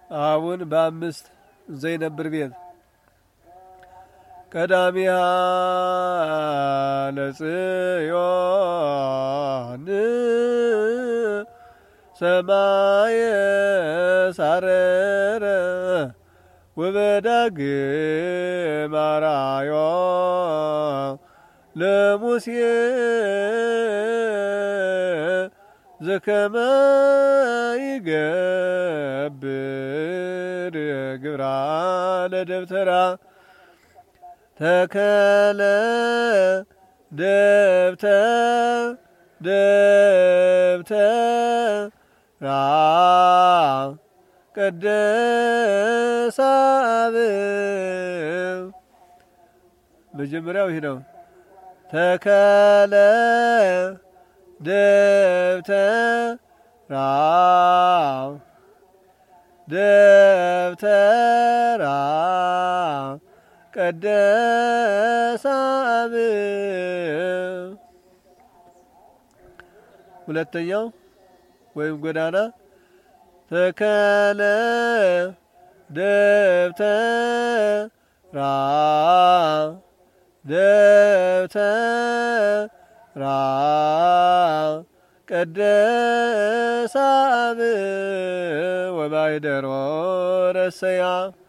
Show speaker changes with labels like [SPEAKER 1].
[SPEAKER 1] አሁን በአምስት ዘይነብር ቤት ቀዳሚሃ ለጽዮን ሰማየ ሳረረ ወበዳግም አርአዮ ለሙሴ ዘከመ ይገብር ግብራ ለደብተራ ተከለ ደብተራ ቀደሰ አብብ መጀመሪያው ይሄ ነው። ተከለ ደብተራ ቀደሰ አብብ። ሁለተኛው ወይም ጎዳና ተከለ ደብተራ ቀደሰ አብብ ወባይደሮ ረሰያ